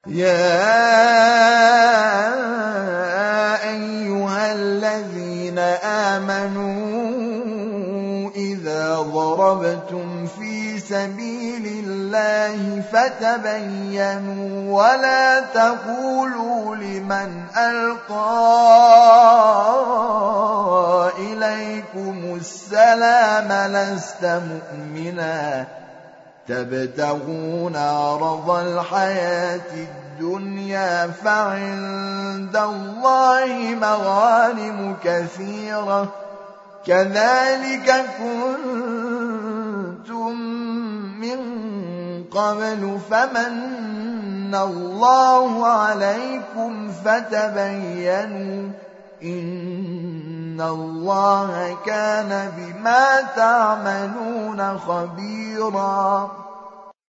يا أيها الذين آمنوا إذا ضربتم في سبيل الله فتبينوا ولا تقولوا لمن ألقى إليكم السلام لست مؤمنا تبتغون عرض الحياة الدنيا فعند الله مغانم كثيرة كذلك كنتم من قبل فمن الله عليكم فتبينوا إن الله كان بما تعملون خبيرا